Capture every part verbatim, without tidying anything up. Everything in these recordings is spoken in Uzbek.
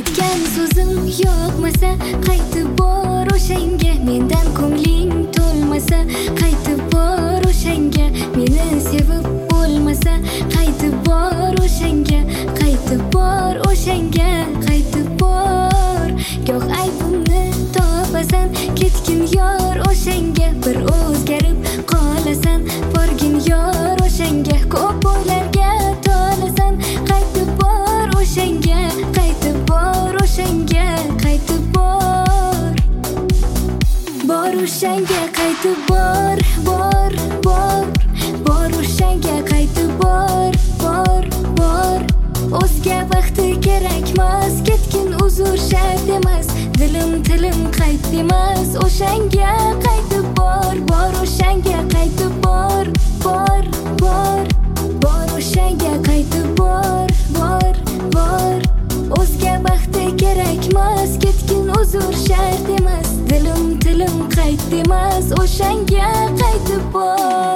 aytgan so'zim yoqmasa qaytib bor o'shanga. Mendan ko'ngling to'lmasa qaytib bor o'shanga. Meni sevib bo'lmasa qaytib bor o'shanga. Qaytib bor o'shanga, qaytib bor. Goh aybimni topasan, ketgin yor o'shanga. Bir o'zgarib qolasan, borgin yor o'shanga. Ko'p o'ylarga tolasan, qaytib bor o'shanga. Qaytib bor o'shanga, qaytib bor. Bor o'shanga, qaytib bor, bor, bor. Bor o'shanga, qaytib bor, bor, bor. O'zga vaqti kerakmas, ketgin uzr shart emas. Dilim tilim qayt demas, o'shanga qaytib bor. Bor o'shanga, qaytib bor, bor, bor. Bor o'shanga, qaytib bor, bor, bor. O'zga vaqti kerakmas, ketgin uzr shart emas. Dilim tilim qayt demas, o'shanga qaytib bor.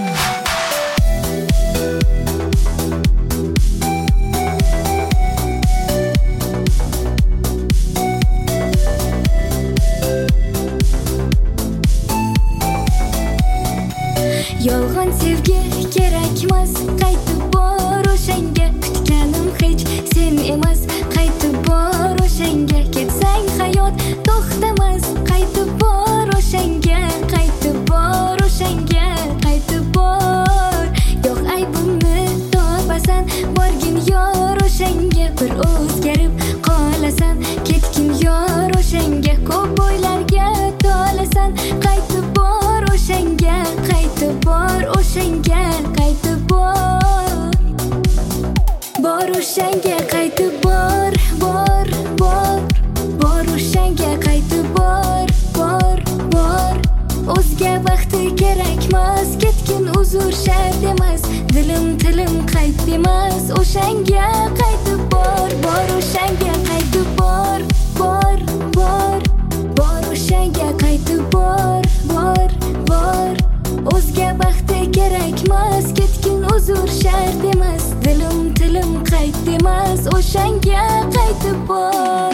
Yolg'on sevgi kerakmas, qaytib bor o'shanga. Kutganim hech sen emas, qaytib bor o'shanga. Ketsang hayot to'xtamas, qaytib bor o'shanga. Qaytib bor o'shanga, qaytib bor. Yo'q aybimni topasan, borgin yor o'shanga. Bir o'zgarib qolasan, ketgin yor o'shanga. Ko'p o'ylarga tolasan, qaytib bor o'shanga. Qaytib bor o'shanga, qaytib bor. Bor o'shanga, qaytib bor, bor, bor. Bor o'shanga, qaytib bor, bor, bor. O'zga vaqti kerakmas, ketgin uzr shart emas. Dilim tilim qayt demas, o'shanga qaytib bor. Bor o'shanga, qaytib bor, bor, bor. Bor o'shanga, qaytib bor, bor, bor. O'zga vaqti kerakmas, ketgin uzr shart emas. Dilim tilim qayt demas, o'shanga qaytib bor.